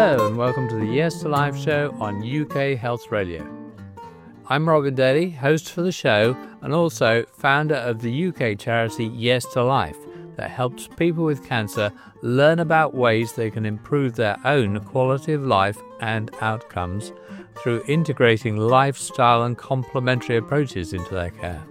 Hello and welcome to the Yes to Life show on UK Health Radio. I'm Robin Daly, host for the show and also founder of the UK charity Yes to Life that helps people with cancer learn about ways they can improve their own quality of life and outcomes through integrating lifestyle and complementary approaches into their care.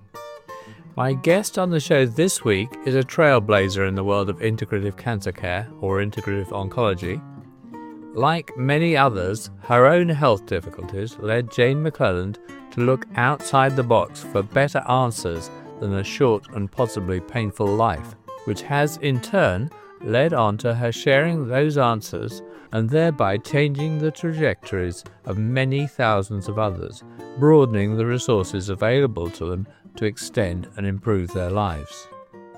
My guest on the show this week is a trailblazer in the world of integrative cancer care or integrative oncology. Like many others, her own health difficulties led Jane McClelland to look outside the box for better answers than a short and possibly painful life, which has in turn led on to her sharing those answers and thereby changing the trajectories of many thousands of others, broadening the resources available to them to extend and improve their lives.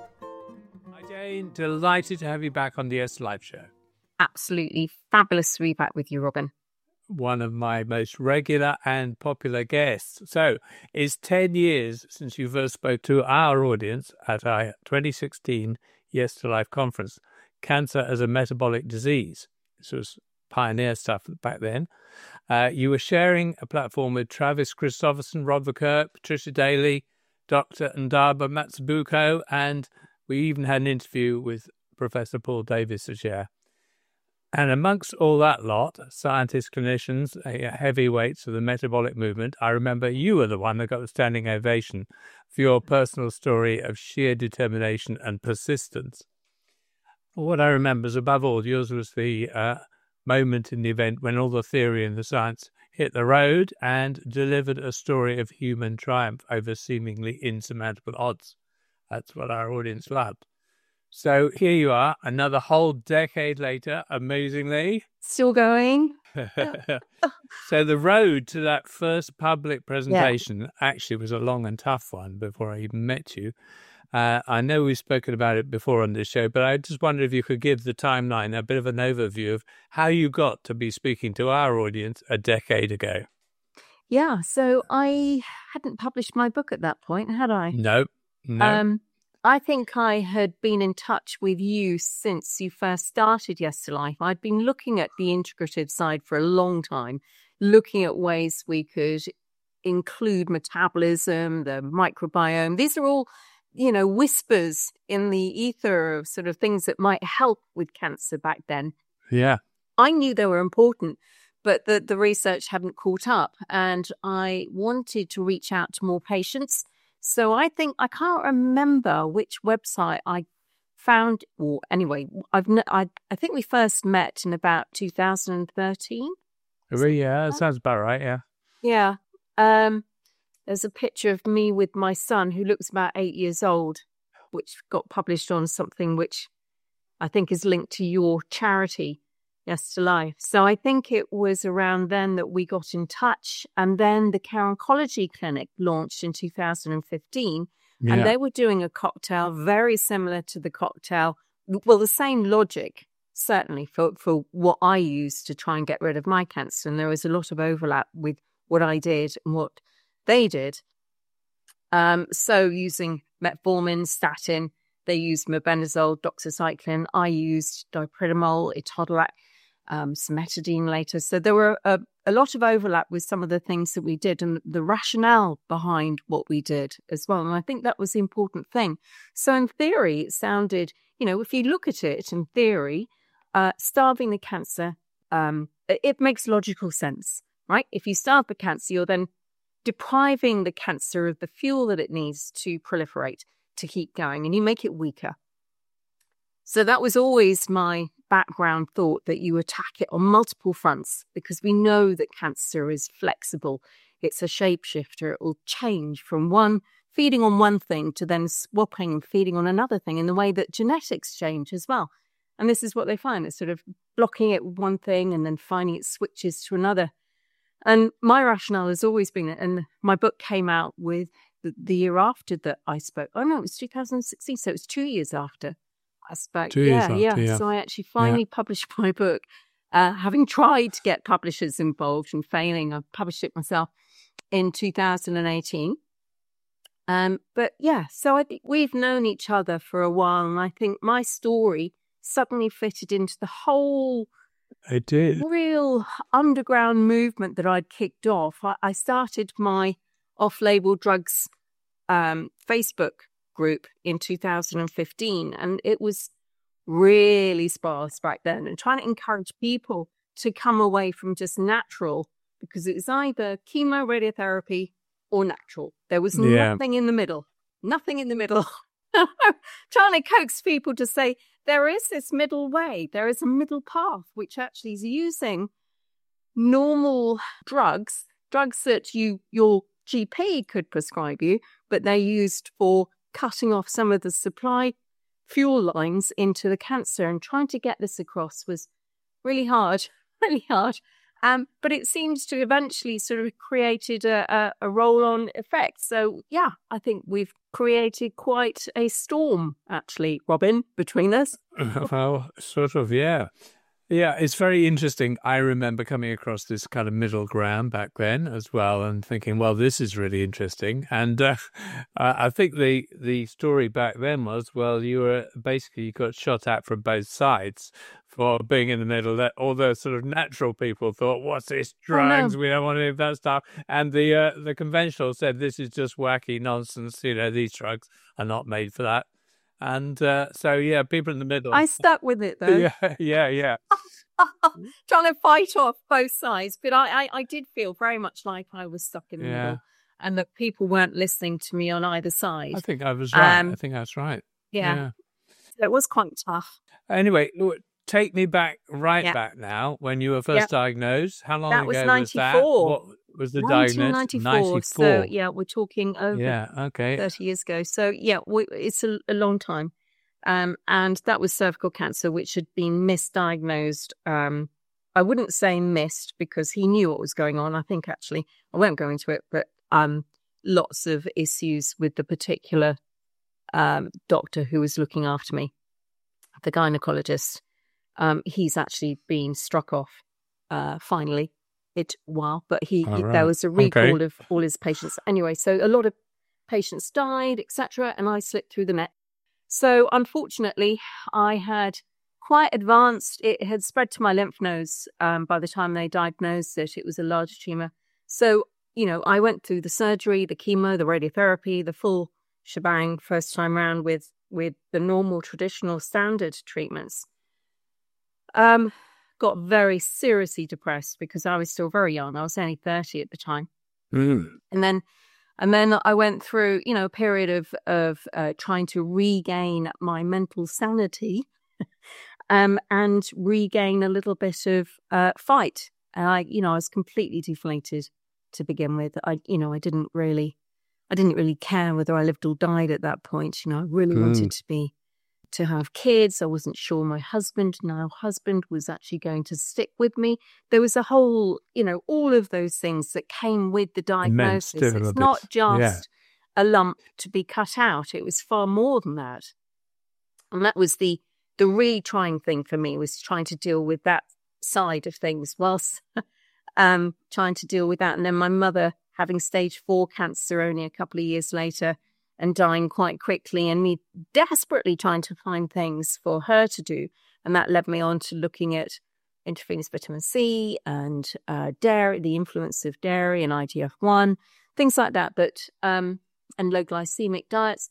Hi Jane, delighted to have you back on the Yes Live show. Absolutely fabulous to be back with you, Robin. One of my most regular and popular guests. So, it's 10 years since you first spoke to our audience at our 2016 Yes to Life conference, Cancer as a Metabolic Disease. This was pioneer stuff back then. You were sharing a platform with Travis Christopherson, Rod Verkerk, Patricia Daly, Dr. Ndaba Matsubuko, and we even had an interview with Professor Paul Davis to share. And amongst all that lot, scientists, clinicians, heavyweights of the metabolic movement, I remember you were the one that got the standing ovation for your personal story of sheer determination and persistence. What I remember is, above all, yours was the moment in the event when all the theory and the science hit the road and delivered a story of human triumph over seemingly insurmountable odds. That's what our audience loved. So here you are, another whole decade later, amazingly. Still going. So the road to that first public presentation actually was a long and tough one before I even met you. I know we've spoken about it before on this show, but I just wonder if you could give the timeline, a bit of an overview of how you got to be speaking to our audience a decade ago. Yeah, so I hadn't published my book at that point, had I? No. I think I had been in touch with you since you first started Yes to Life. I'd been looking at the integrative side for a long time, looking at ways we could include metabolism, the microbiome. These are all, whispers in the ether of sort of things that might help with cancer back then. Yeah. I knew they were important, but the research hadn't caught up, and I wanted to reach out to more patients. So I can't remember which website I found, or anyway, I think we first met in about 2013. Yeah, that sounds about right, yeah. Yeah. There's a picture of me with my son who looks about 8 years old, which got published on something which I think is linked to your charity, Yes to Life. So I think it was around then that we got in touch, and then the Care Oncology Clinic launched in 2015, and they were doing a cocktail very similar to the cocktail, well, the same logic, certainly, for what I used to try and get rid of my cancer, and there was a lot of overlap with what I did and what they did. So using metformin, statin, they used mebendazole, doxycycline, I used dipridamole, etodolac, cimetidine later. So there were a lot of overlap with some of the things that we did and the rationale behind what we did as well. And I think that was the important thing. So in theory, it sounded, if you look at it in theory, starving the cancer, it makes logical sense, right? If you starve the cancer, you're then depriving the cancer of the fuel that it needs to proliferate, to keep going, and you make it weaker. So that was always my background thought, that you attack it on multiple fronts, because we know that cancer is flexible. It's a shapeshifter. It will change from feeding on one thing to then swapping and feeding on another thing in the way that genetics change as well. And this is what they find. It's sort of blocking it with one thing and then finding it switches to another. And my rationale has always been, and my book came out with the year after that I spoke. Oh, no, it was 2016. So it was 2 years after I spoke. 2 years after, yeah. So I actually finally published my book, having tried to get publishers involved and failing. I published it myself in 2018. But yeah, so I think we've known each other for a while, and I think my story suddenly fitted into the whole It did. real underground movement that I'd kicked off. I started my off-label drugs Facebook group in 2015, and it was really sparse back then, and trying to encourage people to come away from just natural, because it was either chemo, radiotherapy, or natural. There was nothing in the middle. Nothing in the middle. Trying to coax people to say there is this middle way. There is a middle path, which actually is using normal drugs that your GP could prescribe you, but they're used for cutting off some of the supply fuel lines into the cancer. And trying to get this across was really hard, really hard. But it seems to eventually sort of created a roll-on effect. So, yeah, I think we've created quite a storm, actually, Robin, between us. Well, sort of, yeah. Yeah, it's very interesting. I remember coming across this kind of middle ground back then as well and thinking, well, this is really interesting. And I think the story back then was, well, you got shot at from both sides for being in the middle. That all the sort of natural people thought, what's this, drugs? We don't want to do that stuff. And the conventional said, this is just wacky nonsense. These drugs are not made for that. And so, yeah, people in the middle. I stuck with it, though. Yeah. Trying to fight off both sides. But I did feel very much like I was stuck in the middle, and that people weren't listening to me on either side. I think I was right. I think that's right. Yeah. So it was quite tough. Anyway, take me back back now when you were first diagnosed. How long ago was that? Was 94. What was the diagnosis? 1994. So, yeah, we're talking over 30 years ago. So, yeah, it's a long time. And that was cervical cancer, which had been misdiagnosed. I wouldn't say missed, because he knew what was going on. I think, actually, I won't go into it, but lots of issues with the particular doctor who was looking after me, the gynecologist. He's actually been struck off finally. But there was a recall of all his patients. Anyway, so a lot of patients died, etc., and I slipped through the net. So unfortunately, I had quite advanced. It had spread to my lymph nodes by the time they diagnosed it. It was a large tumor. So, I went through the surgery, the chemo, the radiotherapy, the full shebang first time around with the normal traditional standard treatments. Got very seriously depressed because I was still very young. I was only 30 at the time. And then I went through, a period of trying to regain my mental sanity and regain a little bit of fight. And I was completely deflated to begin with. I didn't really care whether I lived or died at that point. I really wanted to have kids. I wasn't sure my husband was actually going to stick with me. There was a whole, all of those things that came with the diagnosis. It's not just a lump to be cut out. It was far more than that. And that was the really trying thing for me, was trying to deal with that side of things whilst trying to deal with that. And then my mother having stage 4 cancer only a couple of years later, and dying quite quickly, and me desperately trying to find things for her to do. And that led me on to looking at intravenous vitamin C and dairy, the influence of dairy and IGF-1, things like that, but and low glycemic diets.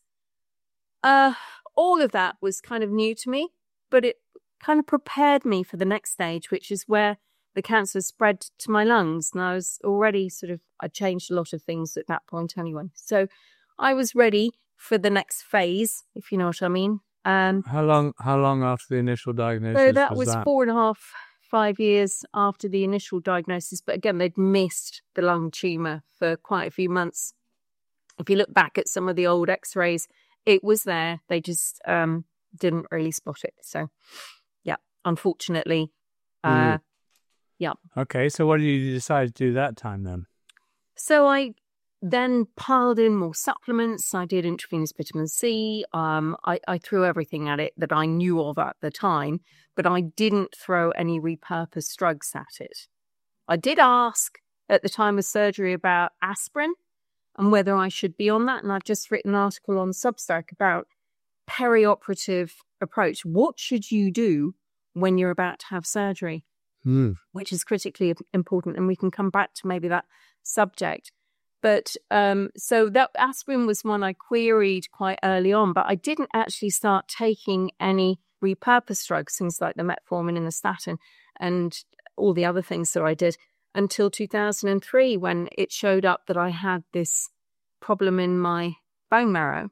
All of that was kind of new to me, but it kind of prepared me for the next stage, which is where the cancer spread to my lungs. And I was already I changed a lot of things at that point anyway. So I was ready for the next phase, if you know what I mean. How long after the initial diagnosis? So that was 4.5, 5 years after the initial diagnosis. But again, they'd missed the lung tumour for quite a few months. If you look back at some of the old X-rays, it was there. They just didn't really spot it. So, yeah, unfortunately, yeah. Okay, so what did you decide to do that time then? So I then piled in more supplements. I did intravenous vitamin C. I threw everything at it that I knew of at the time, but I didn't throw any repurposed drugs at it. I did ask at the time of surgery about aspirin and whether I should be on that. And I've just written an article on Substack about perioperative approach. What should you do when you're about to have surgery? which is critically important. And we can come back to maybe that subject. But so that aspirin was one I queried quite early on, but I didn't actually start taking any repurposed drugs, things like the metformin and the statin and all the other things that I did, until 2003, when it showed up that I had this problem in my bone marrow,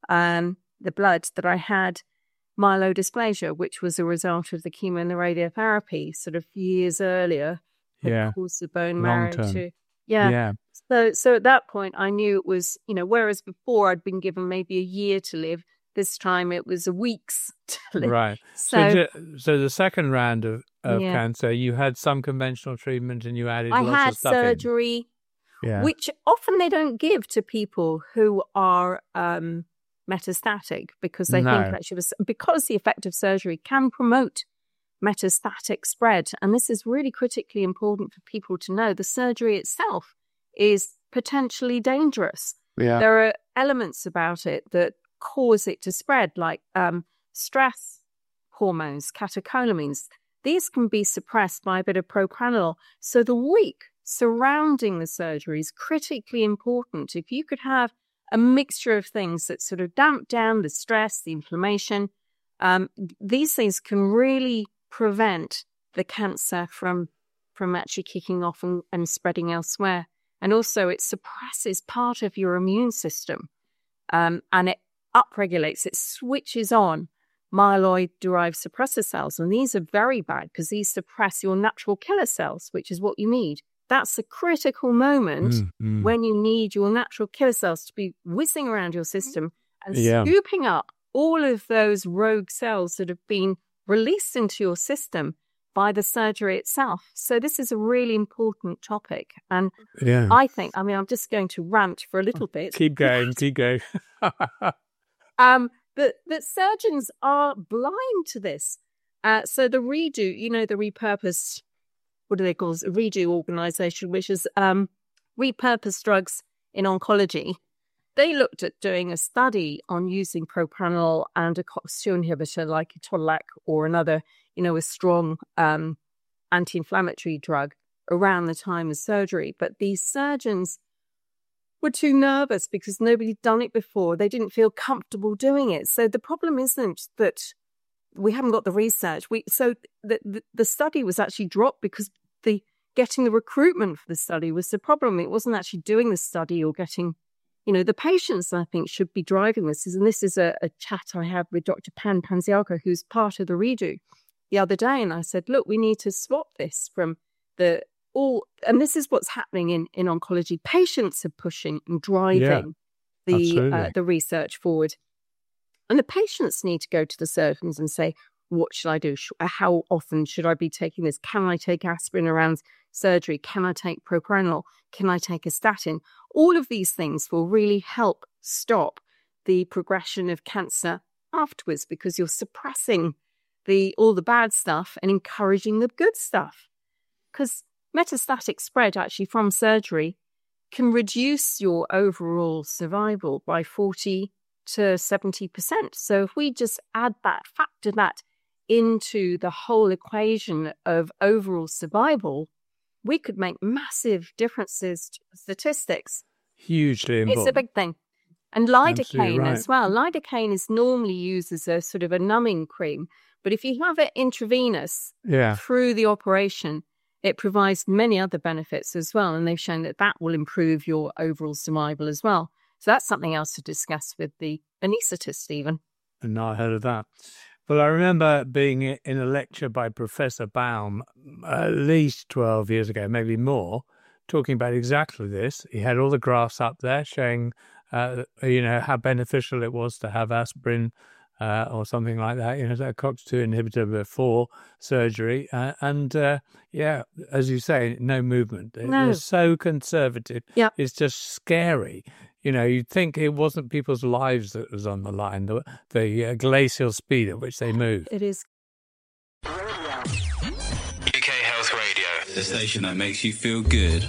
the blood, that I had myelodysplasia, which was a result of the chemo and the radiotherapy sort of years earlier. That caused the bone marrow to... Yeah. So at that point, I knew it was, whereas before I'd been given maybe a year to live, this time it was weeks to live. Right. So the second round of cancer, you had some conventional treatment and you added lots of stuff surgery, which often they don't give to people who are metastatic, because they think actually because the effective surgery can promote metastatic spread. And this is really critically important for people to know. The surgery itself is potentially dangerous. Yeah. There are elements about it that cause it to spread, like stress hormones, catecholamines. These can be suppressed by a bit of propranolol. So the week surrounding the surgery is critically important. If you could have a mixture of things that sort of damp down the stress, the inflammation, these things can really prevent the cancer from actually kicking off and spreading elsewhere. And also it suppresses part of your immune system, and it upregulates, it switches on myeloid-derived suppressor cells. And these are very bad because these suppress your natural killer cells, which is what you need. That's a critical moment when you need your natural killer cells to be whizzing around your system and scooping up all of those rogue cells that have been released into your system by the surgery itself. So this is a really important topic. And I think, I'm just going to rant for a little bit. Keep going. But surgeons are blind to this. So the REDO, the repurposed, what do they call it? REDO organization, which is repurposed drugs in oncology. They looked at doing a study on using propranolol and a COX-2 inhibitor like Etodolac or another, a strong anti-inflammatory drug around the time of surgery. But these surgeons were too nervous because nobody'd done it before. They didn't feel comfortable doing it. So the problem isn't that we haven't got the research. So the study was actually dropped because getting the recruitment for the study was the problem. It wasn't actually doing the study or getting... the patients, I think, should be driving this. And this is a chat I had with Dr. Pan Panziarko, who's part of the REDO, the other day. And I said, look, we need to swap this from and this is what's happening in oncology. Patients are pushing and driving the research forward. And the patients need to go to the surgeons and say, what should I do? How often should I be taking this? Can I take aspirin around surgery? Can I take propranolol? Can I take a statin? All of these things will really help stop the progression of cancer afterwards, because you're suppressing all the bad stuff and encouraging the good stuff. Because metastatic spread actually from surgery can reduce your overall survival by 40 to 70%. So if we just factor that into the whole equation of overall survival, we could make massive differences to statistics. Hugely important. It's a big thing. And lidocaine as well. Lidocaine is normally used as a sort of a numbing cream, but if you have it intravenous through the operation, it provides many other benefits as well. And they've shown that will improve your overall survival as well. So that's something else to discuss with the anaesthetist even. And I heard of that. Well, I remember being in a lecture by Professor Baum at least 12 years ago, maybe more, talking about exactly this. He had all the graphs up there showing, how beneficial it was to have aspirin or something like that, a COX-2 inhibitor before surgery. As you say, no movement. No. They're so conservative. Yep. It's just scary. You'd think it wasn't people's lives that was on the line, the glacial speed at which they move. It is. UK Health Radio, the station that makes you feel good.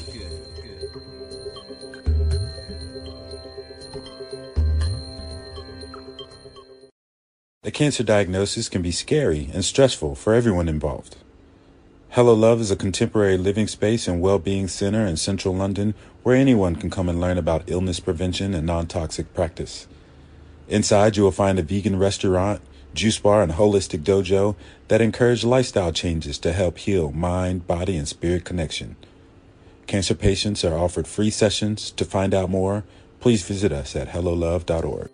A cancer diagnosis can be scary and stressful for everyone involved. Hello Love is a contemporary living space and well-being center in central London where anyone can come and learn about illness prevention and non-toxic practice. Inside, you will find a vegan restaurant, juice bar, and holistic dojo that encourage lifestyle changes to help heal mind, body, and spirit connection. Cancer patients are offered free sessions. To find out more, please visit us at hellolove.org.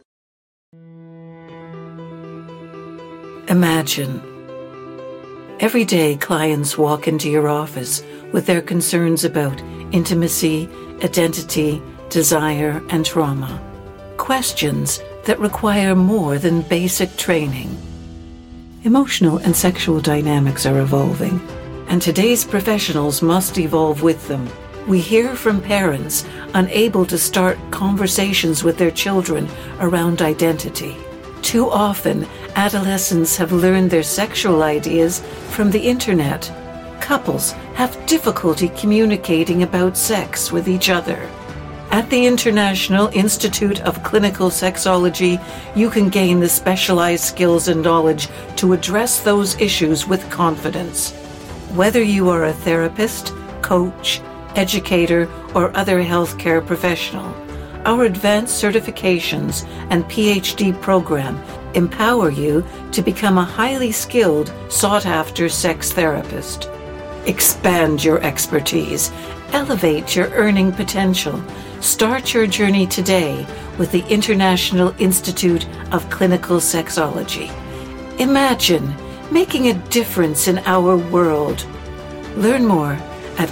Imagine. Every day, clients walk into your office with their concerns about intimacy, identity, desire, and trauma. Questions that require more than basic training. Emotional and sexual dynamics are evolving, and today's professionals must evolve with them. We hear from parents unable to start conversations with their children around identity. Too often, adolescents have learned their sexual ideas from the internet. Couples have difficulty communicating about sex with each other. At the International Institute of Clinical Sexology, you can gain the specialized skills and knowledge to address those issues with confidence. Whether you are a therapist, coach, educator, or other healthcare professional, our advanced certifications and PhD program empower you to become a highly skilled, sought-after sex therapist. Expand your expertise. Elevate your earning potential. Start your journey today with the International Institute of Clinical Sexology. Imagine making a difference in our world. Learn more at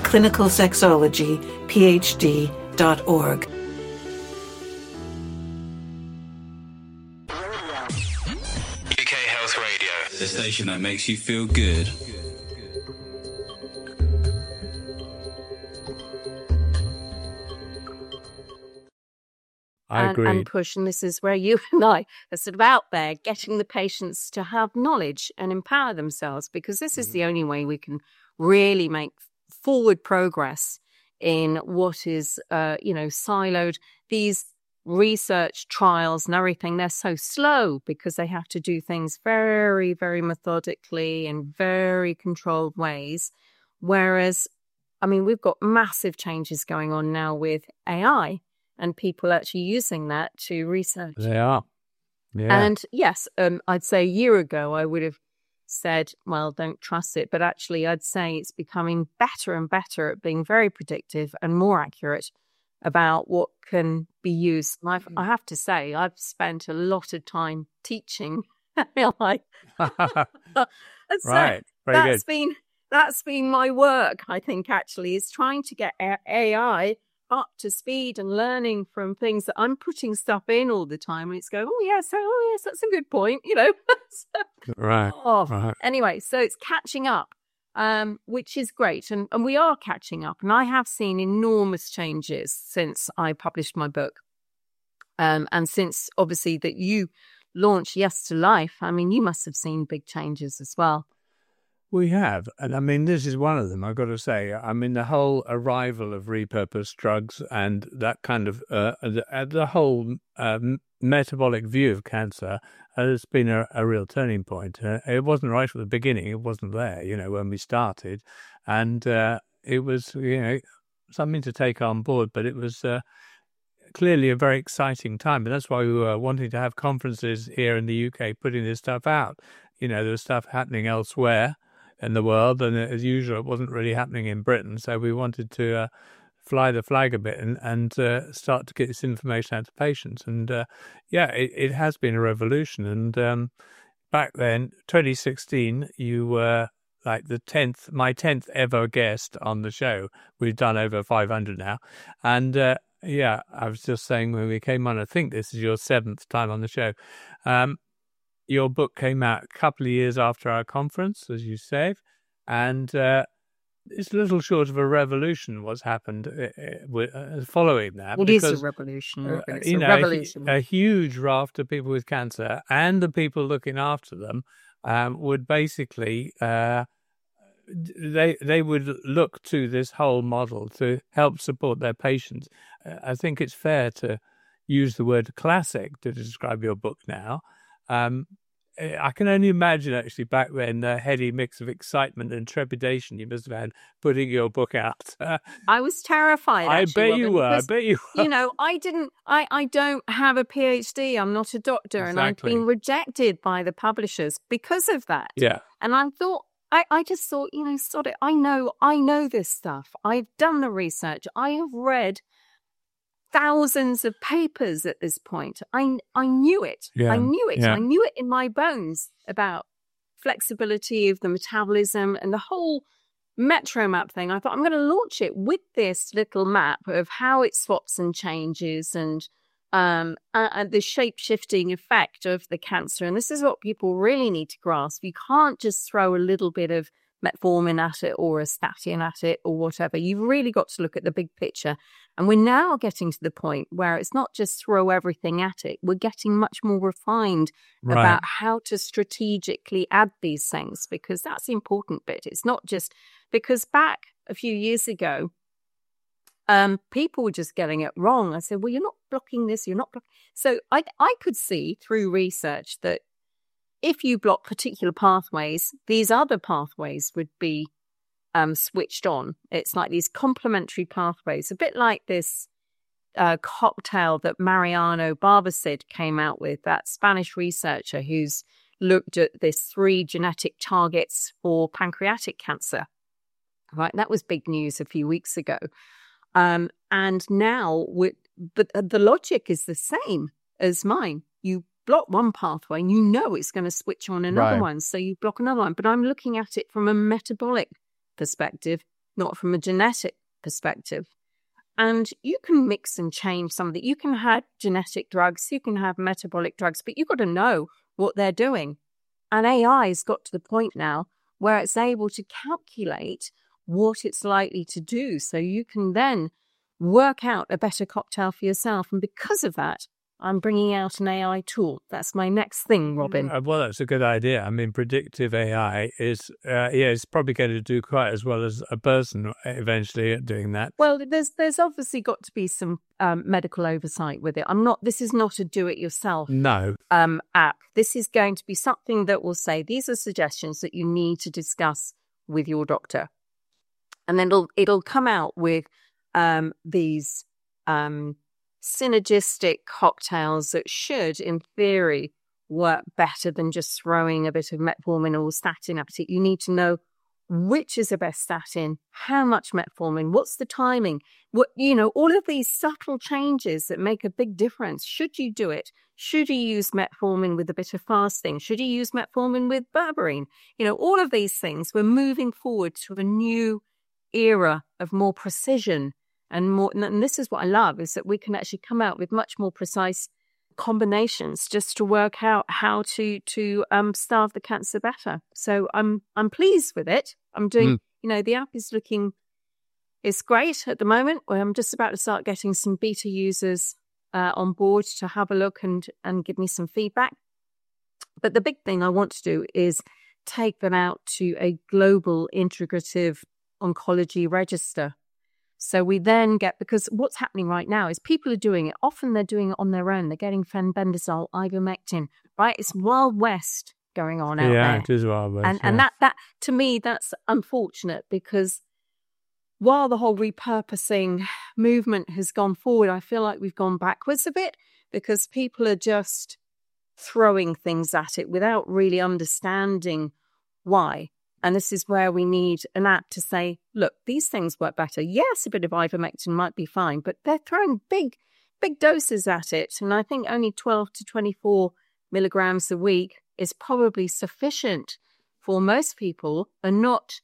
clinicalsexologyphd.org. UK Health Radio, the station that makes you feel good. I agree. And push, and this is where you and I are sort of out there getting the patients to have knowledge and empower themselves, because this is the only way we can really make forward progress in what is, siloed. These research trials and everything, they're so slow because they have to do things very, very methodically in very controlled ways. Whereas, we've got massive changes going on now with AI. And people actually using that to research. They are. Yeah. And yes, I'd say a year ago, I would have said, well, don't trust it. But actually, I'd say it's becoming better and better at being very predictive and more accurate about what can be used. And I have to say, I've spent a lot of time teaching AI. Right. Very good. That's been my work, I think, actually, is trying to get AI up to speed and learning from things that I'm putting stuff in all the time, and it's going, oh yes, that's a good point, Right. Right. Anyway, so it's catching up, which is great, and we are catching up, and I have seen enormous changes since I published my book, and since obviously that you launched Yes to Life. You must have seen big changes as well. We have. And this is one of them, I've got to say. The whole arrival of repurposed drugs and that kind of, the whole metabolic view of cancer has been a real turning point. It wasn't right at the beginning. It wasn't there, when we started. And it was, something to take on board, but it was clearly a very exciting time. And that's why we were wanting to have conferences here in the UK putting this stuff out. There was stuff happening elsewhere in the world, and as usual, it wasn't really happening in Britain. So we wanted to fly the flag a bit and start to get this information out to patients. And it has been a revolution. And back then, 2016, you were like my 10th ever guest on the show. We've done over 500 now. And I was just saying when we came on, I think this is your 7th time on the show. Your book came out a couple of years after our conference, as you said, and it's a little short of a revolution what's happened following that. It is a revolution. It's a revolution. A huge raft of people with cancer and the people looking after them would basically, they would look to this whole model to help support their patients. I think it's fair to use the word classic to describe your book now. I can only imagine actually back then the heady mix of excitement and trepidation you must have had putting your book out. I was terrified. I Actually, bet you were. I bet you were. You know, I don't have a PhD. I'm not a doctor, and I've been rejected by the publishers because of that. Yeah. And I thought, I just thought, you know, sod it. I know this stuff. I've done the research. I have read thousands of papers at this point. I knew it. Yeah. I knew it. Yeah. I knew it in my bones about flexibility of the metabolism and the whole Metro Map thing. I thought, I'm going to launch it with this little map of how it swaps and changes and the shape-shifting effect of the cancer. And this is what people really need to grasp. You can't just throw a little bit of metformin at it or a statin at it or whatever. You've really got to look at the big picture. And we're now getting to the point where it's not just throw everything at it. We're getting much more refined about how to strategically add these things, because that's the important bit. It's not just because back a few years ago, people were just getting it wrong. I said, well, you're not blocking this, you're not blocking. So I could see through research that if you block particular pathways, these other pathways would be switched on. It's like these complementary pathways, a bit like this cocktail that Mariano Barbasid came out with, that Spanish researcher who's looked at these 3 genetic targets for pancreatic cancer. Right, that was big news a few weeks ago. And now, but the logic is the same as mine. You block one pathway and you know it's going to switch on another one. So you block another one. But I'm looking at it from a metabolic perspective, not from a genetic perspective. And you can mix and change something. You can have genetic drugs, you can have metabolic drugs, but you've got to know what they're doing. And AI has got to the point now where it's able to calculate what it's likely to do. So you can then work out a better cocktail for yourself. And because of that, I'm bringing out an AI tool. That's my next thing, Robin. Well, that's a good idea. I mean, predictive AI is, it's probably going to do quite as well as a person eventually at doing that. Well, there's obviously got to be some medical oversight with it. This is not a do-it-yourself app. This is going to be something that will say, these are suggestions that you need to discuss with your doctor. And then it'll come out with these synergistic cocktails that should, in theory, work better than just throwing a bit of metformin or statin at it. You need to know which is the best statin, how much metformin, what's the timing, all of these subtle changes that make a big difference. Should you do it? Should you use metformin with a bit of fasting? Should you use metformin with berberine? All of these things. We're moving forward to a new era of more precision. And this is what I love, is that we can actually come out with much more precise combinations just to work out how to starve the cancer better. So I'm pleased with it. I'm doing, the app it's great at the moment. I'm just about to start getting some beta users on board to have a look and give me some feedback. But the big thing I want to do is take them out to a global integrative oncology register. So we then because what's happening right now is people are doing it. Often they're doing it on their own. They're getting fenbendazole, ivermectin, right? It's Wild West going on out there. Yeah, it is Wild West. And that to me, that's unfortunate, because while the whole repurposing movement has gone forward, I feel like we've gone backwards a bit, because people are just throwing things at it without really understanding why. And this is where we need an app to say, look, these things work better. Yes, a bit of ivermectin might be fine, but they're throwing big doses at it. And I think only 12 to 24 milligrams a week is probably sufficient for most people, and not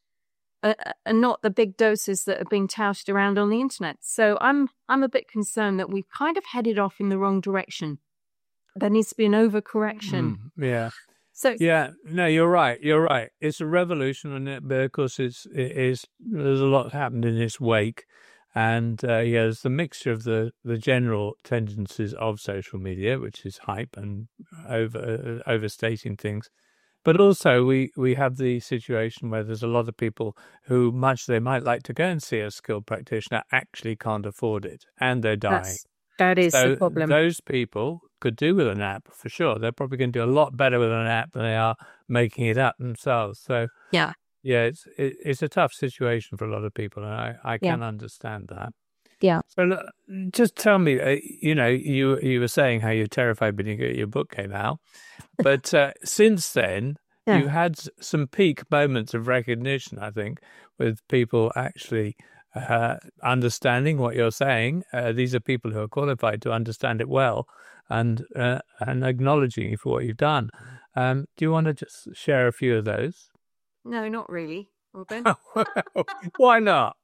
the big doses that are being touted around on the internet. So I'm a bit concerned that we've kind of headed off in the wrong direction. There needs to be an overcorrection. Yeah. So no, you're right. It's a revolution, and because there's a lot happened in its wake, and there's the mixture of the general tendencies of social media, which is hype and overstating things, but also we have the situation where there's a lot of people who, much they might like to go and see a skilled practitioner, actually can't afford it, and they're dying. That is the problem. Those people could do with an app, for sure. They're probably going to do a lot better with an app than they are making it up themselves. So, Yeah. it's a tough situation for a lot of people, and I can understand that. Yeah. So, look, just tell me, you were saying how you're terrified when your book came out, but since then, you had some peak moments of recognition, I think, with people actually understanding what you're saying. These are people who are qualified to understand it well, and acknowledging you for what you've done. Do you want to just share a few of those? No, not really, Robin. Why not?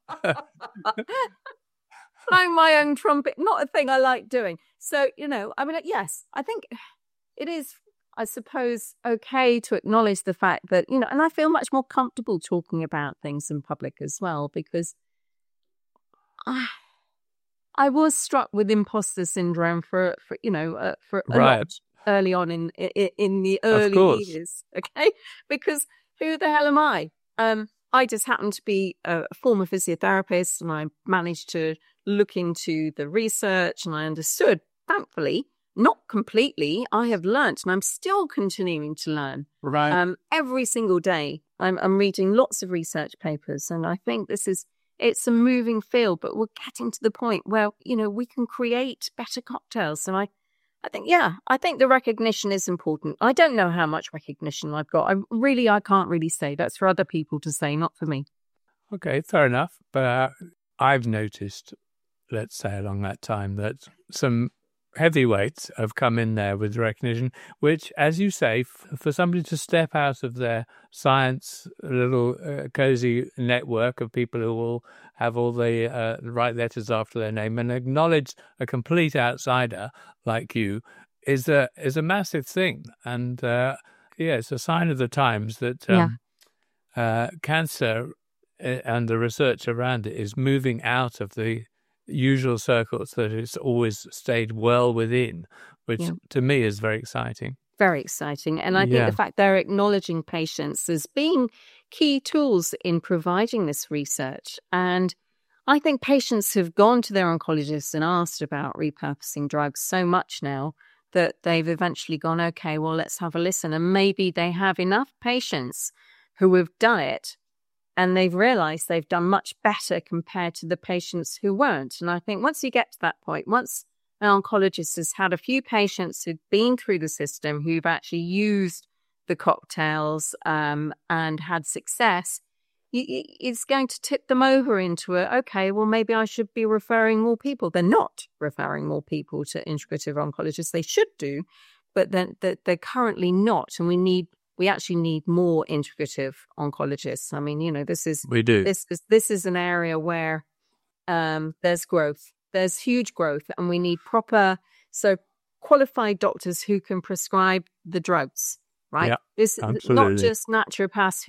Blowing my own trumpet, not a thing I like doing. So, yes, I think it is, I suppose, okay to acknowledge the fact that, and I feel much more comfortable talking about things in public as well, because I was struck with imposter syndrome for a lot early on in the early years, okay? Because who the hell am I? I just happened to be a former physiotherapist, and I managed to look into the research, and I understood, thankfully, not completely. I have learnt, and I'm still continuing to learn. Right. Every single day, I'm reading lots of research papers, and I think it's a moving field, but we're getting to the point where, we can create better cocktails. And I think the recognition is important. I don't know how much recognition I've got. I can't really say. That's for other people to say, not for me. Okay, fair enough. But I've noticed, let's say along that time, that some heavyweights have come in there with recognition, which, as you say, for somebody to step out of their science little cozy network of people who will have all the right letters after their name and acknowledge a complete outsider like you is a massive thing. And it's a sign of the times that cancer and the research around it is moving out of the usual circles that it's always stayed well within, which to me is very exciting. Very exciting. And I think the fact they're acknowledging patients as being key tools in providing this research. And I think patients have gone to their oncologists and asked about repurposing drugs so much now that they've eventually gone, okay, well, let's have a listen. And maybe they have enough patients who have done it, and they've realized they've done much better compared to the patients who weren't. And I think once you get to that point, once an oncologist has had a few patients who've been through the system, who've actually used the cocktails and had success, it's going to tip them over into okay, well, maybe I should be referring more people. They're not referring more people to integrative oncologists. They should do, but then they're currently not. And we actually need more integrative oncologists. I mean, this is an area where there's growth. There's huge growth, and we need qualified doctors who can prescribe the drugs, right? Yeah, this absolutely. Not just naturopaths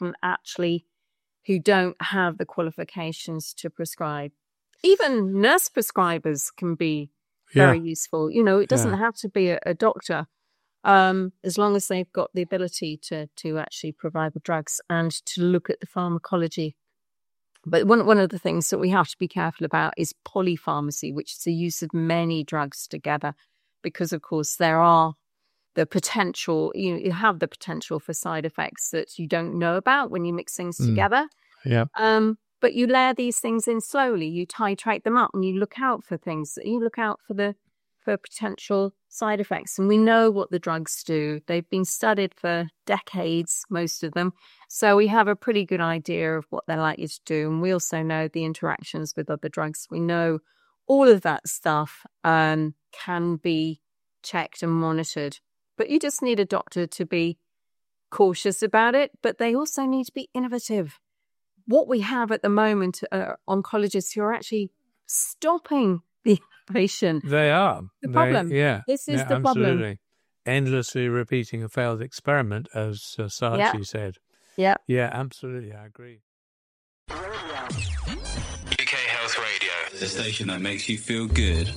who don't have the qualifications to prescribe. Even nurse prescribers can be very useful. It doesn't have to be a doctor. As long as they've got the ability to actually provide the drugs and to look at the pharmacology. But one of the things that we have to be careful about is polypharmacy, which is the use of many drugs together, because, of course, there are the potential, you have the potential for side effects that you don't know about when you mix things together. Yeah. But you layer these things in slowly, you titrate them up, and you look out for things. You look out for potential side effects. And we know what the drugs do. They've been studied for decades, most of them. So we have a pretty good idea of what they're likely to do. And we also know the interactions with other drugs. We know all of that stuff can be checked and monitored. But you just need a doctor to be cautious about it. But they also need to be innovative. What we have at the moment are oncologists who are actually stopping the innovation. They are. The problem. This is the problem. Absolutely. Endlessly repeating a failed experiment, as Saatchi said. Yeah. Yeah, absolutely. I agree. UK Health Radio, the station that makes you feel good.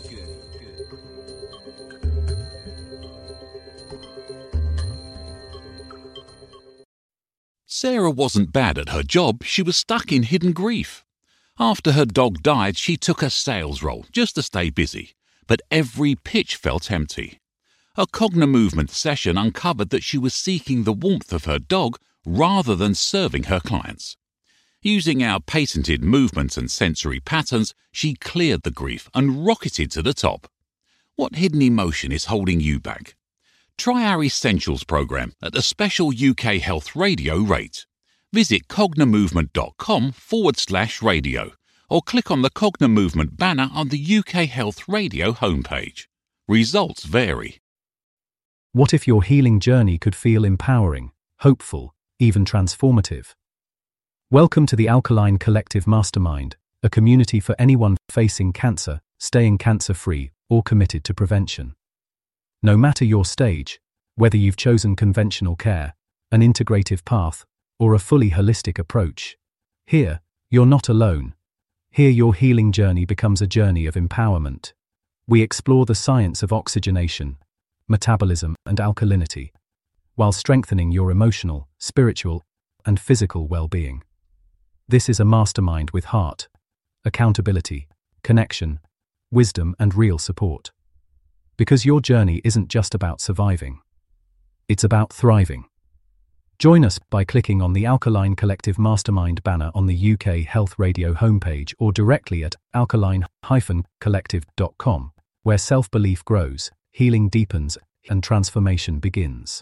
Sarah wasn't bad at her job, she was stuck in hidden grief. After her dog died, she took a sales role just to stay busy, but every pitch felt empty. A Cognimovement session uncovered that she was seeking the warmth of her dog rather than serving her clients. Using our patented movements and sensory patterns, she cleared the grief and rocketed to the top. What hidden emotion is holding you back? Try our Essentials program at a special UK Health Radio rate. Visit cognimovement.com/radio or click on the Cognimovement banner on the UK Health Radio homepage. Results vary. What if your healing journey could feel empowering, hopeful, even transformative? Welcome to the Alkaline Collective Mastermind, a community for anyone facing cancer, staying cancer-free, or committed to prevention. No matter your stage, whether you've chosen conventional care, an integrative path, or a fully holistic approach, here, you're not alone. Here your healing journey becomes a journey of empowerment. We explore the science of oxygenation, metabolism, and alkalinity, while strengthening your emotional, spiritual, and physical well-being. This is a mastermind with heart, accountability, connection, wisdom, and real support. Because your journey isn't just about surviving. It's about thriving. Join us by clicking on the Alkaline Collective Mastermind banner on the UK Health Radio homepage or directly at alkaline-collective.com, where self-belief grows, healing deepens, and transformation begins.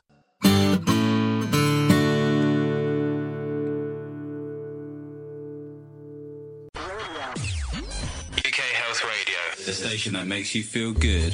The station that makes you feel good.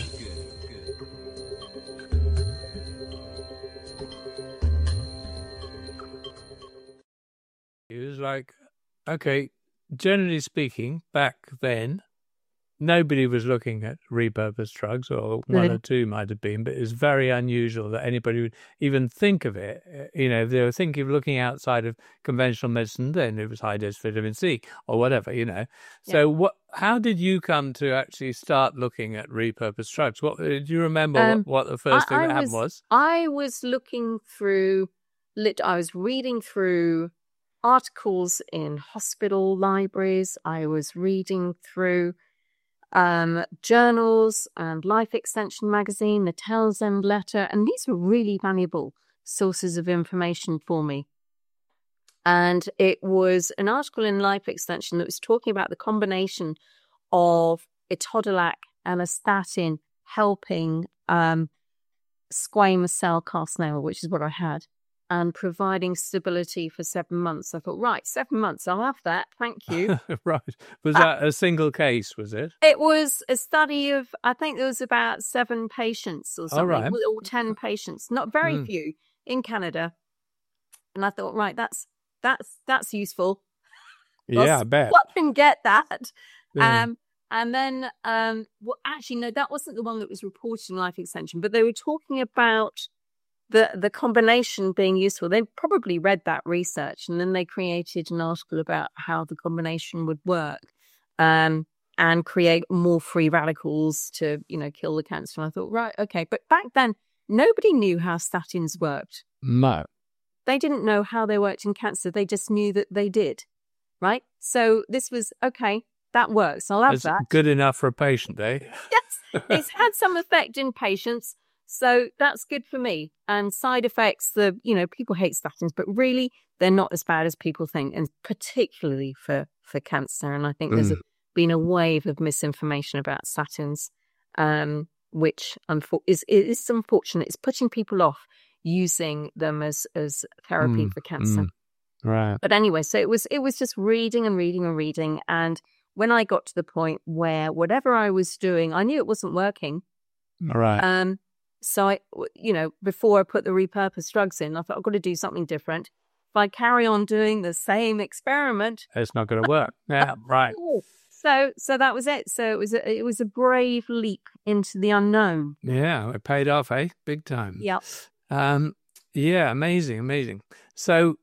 It was like, okay, generally speaking, back then, nobody was looking at repurposed drugs, or one or two might have been, but it was very unusual that anybody would even think of it. You know, if they were thinking of looking outside of conventional medicine, then it was high-dose vitamin C or whatever, you know. So how did you come to actually start looking at repurposed drugs? What do you remember what the first thing that happened was? I was looking through, I was reading through articles in hospital libraries. I was reading through journals and Life Extension magazine, the Townsend Letter, and these were really valuable sources of information for me. And it was an article in Life Extension that was talking about the combination of etodolac and a statin helping squamous cell carcinoma, which is what I had, and providing stability for 7 months. I thought, right, 7 months, I'll have that. Thank you. Right. Was that a single case, was it? It was a study of, I think there was about 7 patients or something, right. or 10 patients, not very few, in Canada. And I thought, right, that's useful. Yeah, I bet. What can get that? Yeah. And then, actually, no, that wasn't the one that was reported in Life Extension, but they were talking about the combination being useful. They probably read that research, and then they created an article about how the combination would work and create more free radicals to, kill the cancer. And I thought, right, okay. But back then, nobody knew how statins worked. No. They didn't know how they worked in cancer. They just knew that they did, right? So this was, okay, that works. I'll have that. Good enough for a patient, eh? Yes, it's had some effect in patients. So that's good for me. And side effects, people hate statins, but really they're not as bad as people think, and particularly for cancer. And I think there's been a wave of misinformation about statins, which is unfortunate. It's putting people off using them as therapy for cancer. Right. But anyway, so it was just reading and reading and reading. And when I got to the point where whatever I was doing, I knew it wasn't working. Right. So I, before I put the repurposed drugs in, I thought I've got to do something different. If I carry on doing the same experiment, it's not going to work. Yeah, right. So that was it. So it was a brave leap into the unknown. Yeah, it paid off, eh? Big time. Yep. Yeah, amazing. So,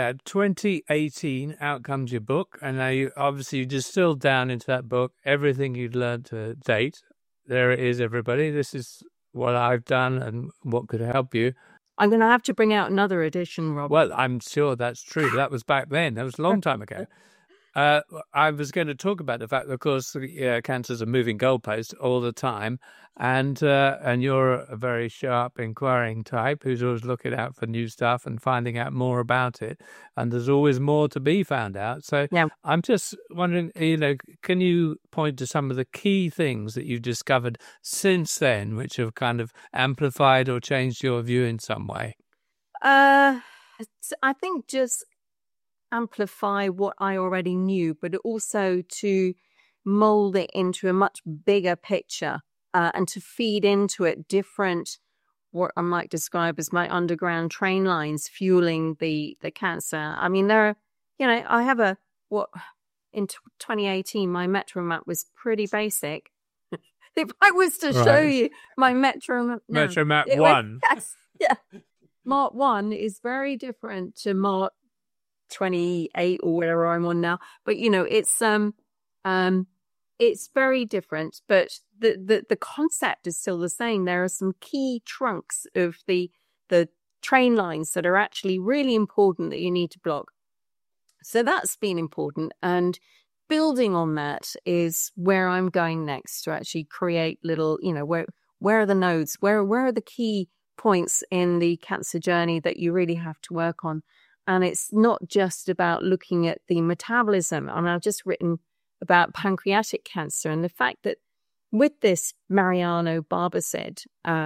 2018, out comes your book, and now you distilled down into that book everything you'd learned to date. There it is, everybody. This is what I've done and what could help you. I'm going to have to bring out another edition, Rob. Well, I'm sure that's true. That was back then. That was a long time ago. I was going to talk about the fact that, of course, cancer's a moving goalpost all the time, and you're a very sharp, inquiring type who's always looking out for new stuff and finding out more about it, and there's always more to be found out. So I'm just wondering, can you point to some of the key things that you've discovered since then, which have kind of amplified or changed your view in some way? I think just amplify what I already knew, but also to mold it into a much bigger picture and to feed into it different, what I might describe as my underground train lines fueling the cancer. I mean, there are, I have in 2018, my Metromat was pretty basic. If I was to show you my Metromat. Metromat 1. Yes, yeah. Mark 1 is very different to Mark 28 or whatever I'm on now, but it's very different, but the concept is still the same. There are some key trunks of the train lines that are actually really important that you need to block. So that's been important, and building on that is where I'm going next, to actually create little, where are the nodes, where are the key points in the cancer journey that you really have to work on. And it's not just about looking at the metabolism. I mean, I've just written about pancreatic cancer and the fact that with this Mariano Barbacid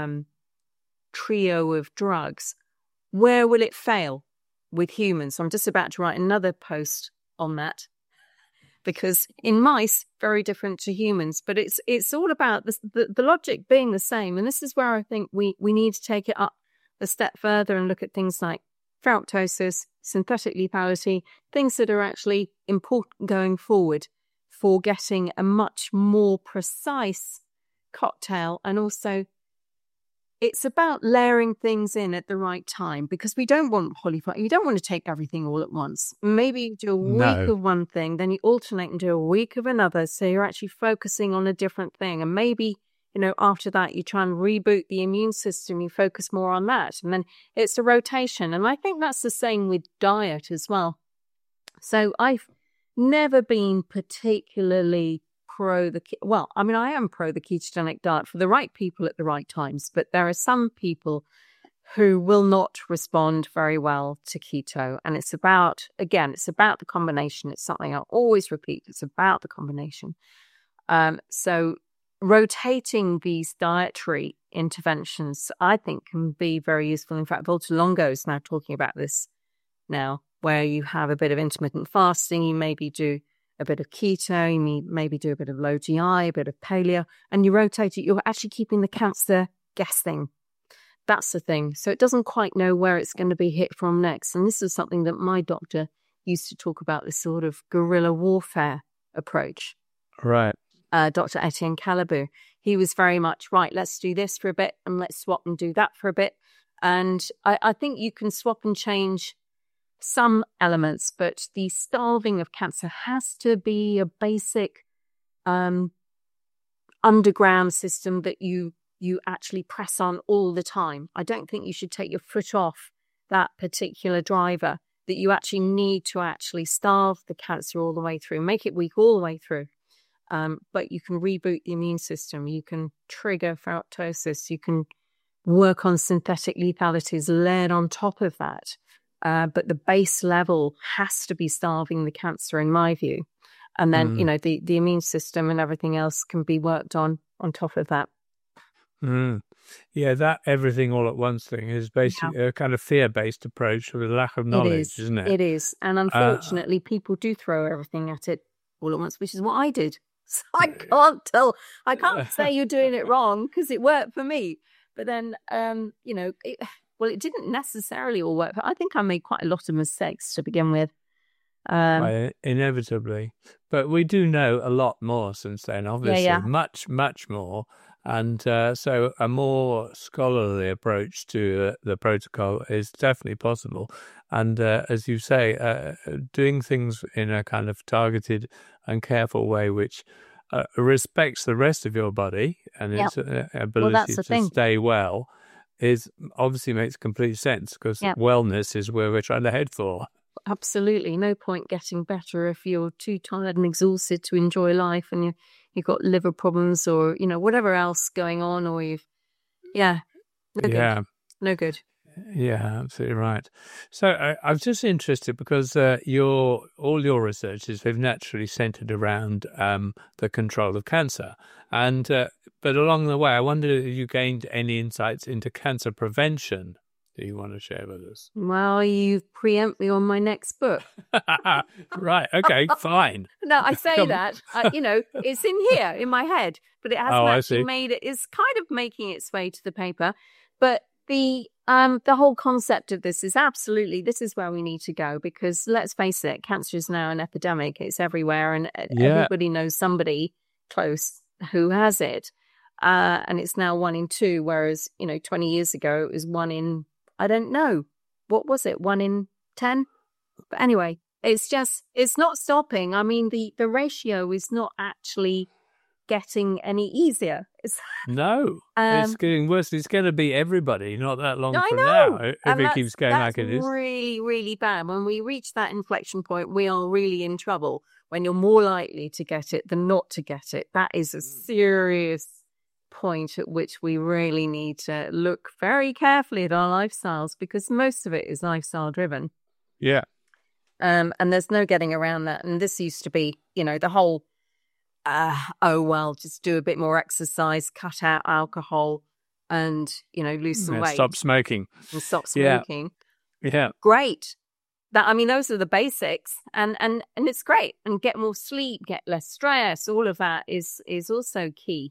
trio of drugs, where will it fail with humans? I'm just about to write another post on that, because in mice, very different to humans, but it's all about the logic being the same. And this is where I think we need to take it up a step further and look at things like ferroptosis, synthetic lethality, things that are actually important going forward for getting a much more precise cocktail. And also, it's about layering things in at the right time, because we don't want polypharmacy. You don't want to take everything all at once. Maybe you do a week of one thing, then you alternate and do a week of another. So you're actually focusing on a different thing. And maybe, after that, you try and reboot the immune system. You focus more on that. And then it's a rotation. And I think that's the same with diet as well. So I've never been particularly I am pro the ketogenic diet for the right people at the right times, but there are some people who will not respond very well to keto. And it's about the combination. It's something I always repeat. It's about the combination. So rotating these dietary interventions, I think, can be very useful. In fact, Volta Longo is now talking about this now, where you have a bit of intermittent fasting, you maybe do a bit of keto, you maybe do a bit of low GI, a bit of paleo, and you rotate it. You're actually keeping the cancer guessing. That's the thing. So it doesn't quite know where it's going to be hit from next. And this is something that my doctor used to talk about, this sort of guerrilla warfare approach. Right. Dr. Etienne Calabou. He was very much, right, let's do this for a bit and let's swap and do that for a bit. And I think you can swap and change some elements, but the starving of cancer has to be a basic underground system that you actually press on all the time. I don't think you should take your foot off that particular driver, that you actually need to actually starve the cancer all the way through, make it weak all the way through. But you can reboot the immune system, you can trigger ferroptosis, you can work on synthetic lethalities layered on top of that. But the base level has to be starving the cancer, in my view. And then, the immune system and everything else can be worked on top of that. Yeah, that everything all at once thing is basically a kind of fear-based approach with lack of knowledge, isn't it? It is. And unfortunately, people do throw everything at it all at once, which is what I did. So I can't say you're doing it wrong, because it worked for me. But then, it didn't necessarily all work. I think I made quite a lot of mistakes to begin with. Inevitably. But we do know a lot more since then, obviously. Much, much more. And so a more scholarly approach to the protocol is definitely possible. And as you say, doing things in a kind of targeted and careful way, which respects the rest of your body and its ability to stay well, is obviously makes complete sense, because wellness is where we're trying to head for. absolutely. No point getting better if you're too tired and exhausted to enjoy life, and you've got liver problems or, whatever else going on, or no good. No good. Yeah, absolutely right. So I was just interested because all your research is naturally centered around the control of cancer, and but along the way, I wonder if you gained any insights into cancer prevention that you want to share with us. Well, you've preempt me on my next book. Right. Okay. Fine. No, I say that it's in here in my head, but it hasn't actually made it. It's kind of making its way to the paper, but the whole concept of this is absolutely, this is where we need to go, because let's face it, cancer is now an epidemic. It's everywhere, and everybody knows somebody close who has it. And it's now 1 in 2, whereas, 20 years ago, it was 1 in, I don't know, what was it, 1 in 10? But anyway, it's not stopping. I mean, the ratio is not actually getting any easier. No, it's getting worse. It's going to be everybody not that long from now if it keeps going like it is. That's really, really bad. When we reach that inflection point, we are really in trouble. When you're more likely to get it than not to get it, that is a serious point at which we really need to look very carefully at our lifestyles, because most of it is lifestyle driven. Yeah. And there's no getting around that. And this used to be, the whole just do a bit more exercise, cut out alcohol, and lose some weight, stop smoking, Yeah, great. Those are the basics, and it's great. And get more sleep, get less stress. All of that is also key.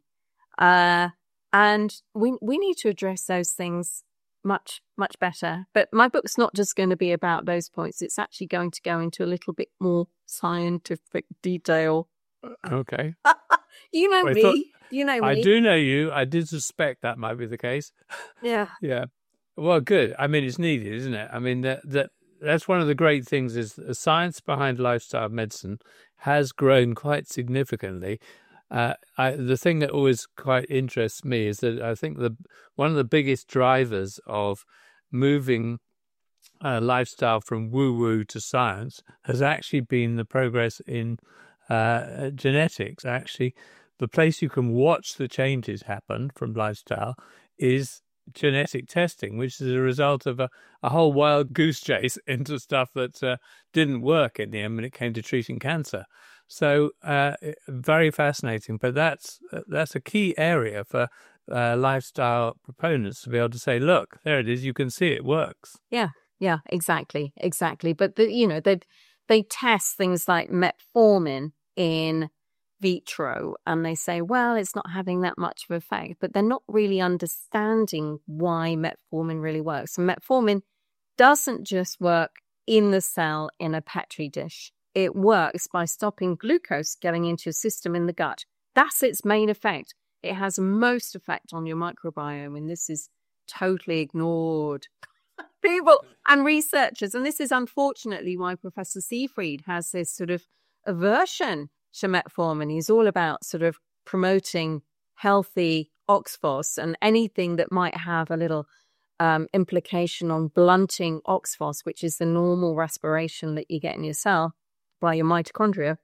And we need to address those things much, much better. But my book's not just going to be about those points. It's actually going to go into a little bit more scientific detail. Okay. You know me. I do know you. I did suspect that might be the case. Yeah. Yeah. Well, good. It's needed, isn't it? That's one of the great things is the science behind lifestyle medicine has grown quite significantly. The thing that always quite interests me is that I think one of the biggest drivers of moving lifestyle from woo-woo to science has actually been the progress in genetics. Actually, the place you can watch the changes happen from lifestyle is genetic testing, which is a result of a whole wild goose chase into stuff that didn't work in the end when it came to treating cancer. So very fascinating. But that's a key area for lifestyle proponents to be able to say, look, there it is. You can see it works. Yeah, exactly. But they test things like metformin in vitro, and they say, well, it's not having that much of an effect, but they're not really understanding why metformin really works. And metformin doesn't just work in the cell in a petri dish. It works by stopping glucose getting into your system in the gut. That's its main effect. It has most effect on your microbiome, and this is totally ignored. People and researchers, and this is unfortunately why Professor Seyfried has this sort of aversion to metformin. He's all about sort of promoting healthy oxphos and anything that might have a little implication on blunting oxphos, which is the normal respiration that you get in your cell by your mitochondria.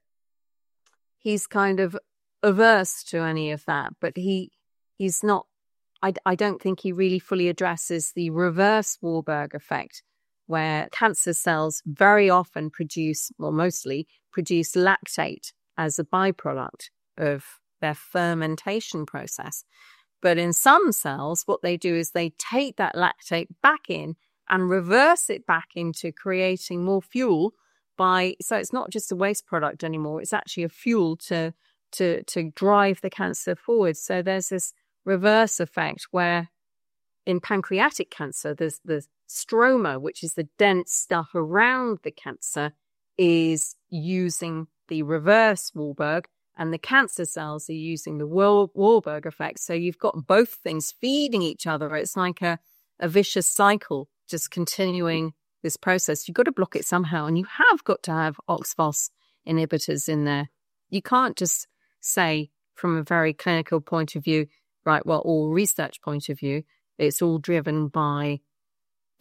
He's kind of averse to any of that, but he's not. I don't think he really fully addresses the reverse Warburg effect, where cancer cells very often mostly produce lactate as a byproduct of their fermentation process. But in some cells, what they do is they take that lactate back in and reverse it back into creating more fuel so it's not just a waste product anymore, it's actually a fuel to drive the cancer forward. So there's this reverse effect where in pancreatic cancer, there's the stroma, which is the dense stuff around the cancer, is using the reverse Warburg, and the cancer cells are using the Warburg effect. So you've got both things feeding each other. It's like a vicious cycle, just continuing this process. You've got to block it somehow, and you have got to have OXPHOS inhibitors in there. You can't just say from a very clinical point of view, right, well, or research point of view, it's all driven by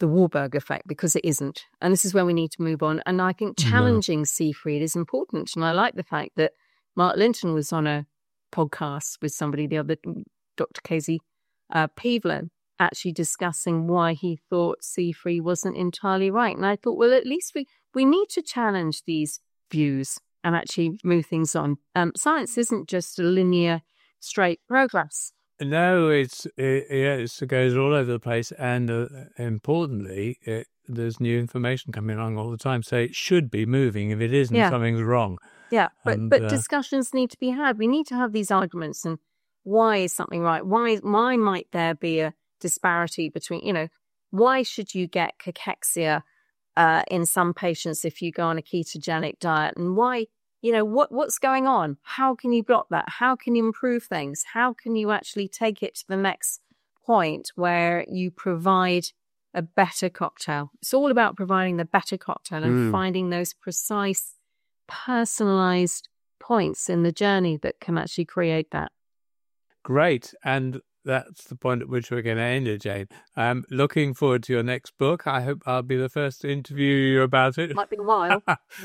the Warburg effect, because it isn't. And this is where we need to move on. And I think challenging Siegfried is important. And I like the fact that Mark Linton was on a podcast with somebody the other, Dr. Casey Peveler, actually discussing why he thought Siegfried wasn't entirely right. And I thought, well, at least we need to challenge these views and actually move things on. Science isn't just a linear, straight progress. No, it goes all over the place, and importantly, there's new information coming along all the time. So it should be moving. If it isn't, something's wrong. Yeah, but discussions need to be had. We need to have these arguments, and why is something right? Why might there be a disparity between, why should you get cachexia in some patients if you go on a ketogenic diet, and why? What's going on? How can you block that? How can you improve things? How can you actually take it to the next point where you provide a better cocktail? It's all about providing the better cocktail and finding those precise, personalized points in the journey that can actually create that. Great. And that's the point at which we're going to end it, Jane. I'm looking forward to your next book. I hope I'll be the first to interview you about it. Might be a while.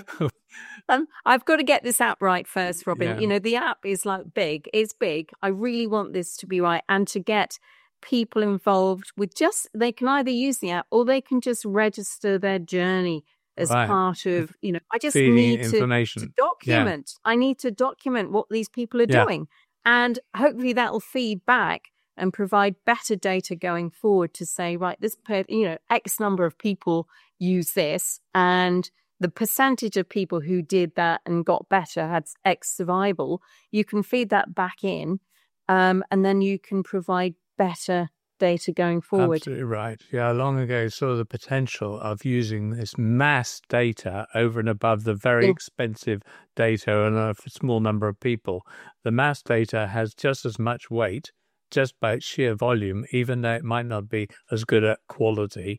I've got to get this app right first, Robin. Yeah. The app is big. It's big. I really want this to be right, and to get people involved with they can either use the app or they can just register their journey as part of, I just need to document. Yeah. I need to document what these people are doing. And hopefully that will feed back and provide better data going forward to say, right, this, X number of people use this, and the percentage of people who did that and got better had X survival. You can feed that back in, and then you can provide better data going forward. Absolutely right. Yeah, long ago saw the potential of using this mass data over and above the very expensive data on a small number of people. The mass data has just as much weight, just by its sheer volume, even though it might not be as good at quality.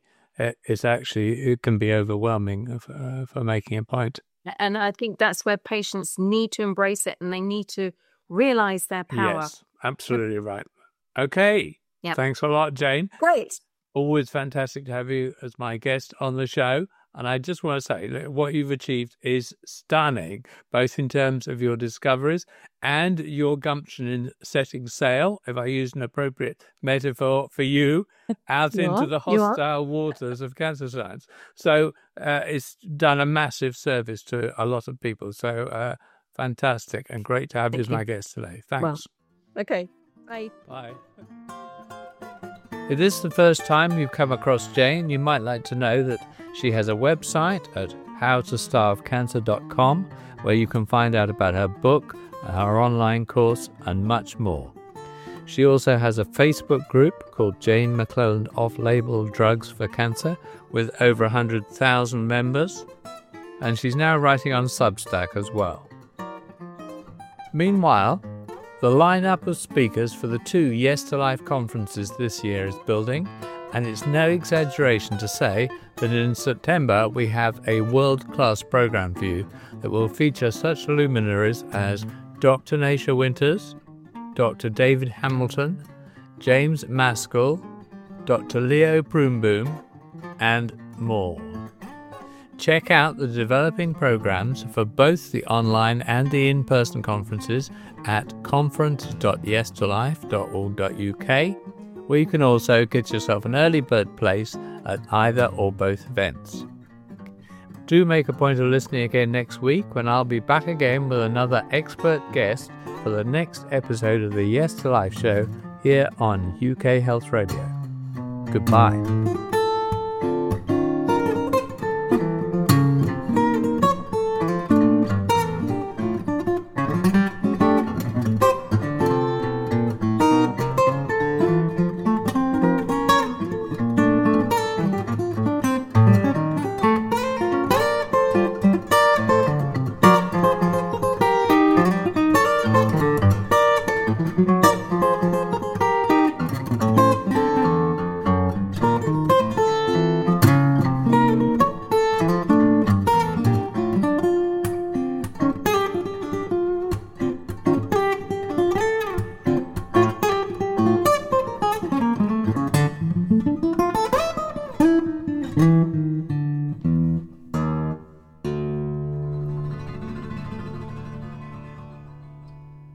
It can be overwhelming for making a point. And I think that's where patients need to embrace it, and they need to realize their power. Yes, absolutely right. Okay. Yep. Thanks a lot, Jane. Great. Always fantastic to have you as my guest on the show. And I just want to say that what you've achieved is stunning, both in terms of your discoveries and your gumption in setting sail, if I use an appropriate metaphor for you, out into the hostile waters of cancer science. So it's done a massive service to a lot of people. So fantastic, and great to have you as my guest today. Thanks. Well, okay. Bye. Bye. If this is the first time you've come across Jane, you might like to know that she has a website at howtostarvecancer.com, where you can find out about her book, her online course, and much more. She also has a Facebook group called Jane McClelland Off-Label Drugs for Cancer, with over 100,000 members, and she's now writing on Substack as well. Meanwhile, the lineup of speakers for the 2 Yes to Life conferences this year is building, and it's no exaggeration to say that in September we have a world-class program for you that will feature such luminaries as Dr. Nasha Winters, Dr. David Hamilton, James Maskell, Dr. Leo Broomboom, and more. Check out the developing programs for both the online and the in-person conferences at conference.yestolife.org.uk, where you can also get yourself an early bird place at either or both events. Do make a point of listening again next week, when I'll be back again with another expert guest for the next episode of the Yes to Life show here on UK Health Radio. Goodbye.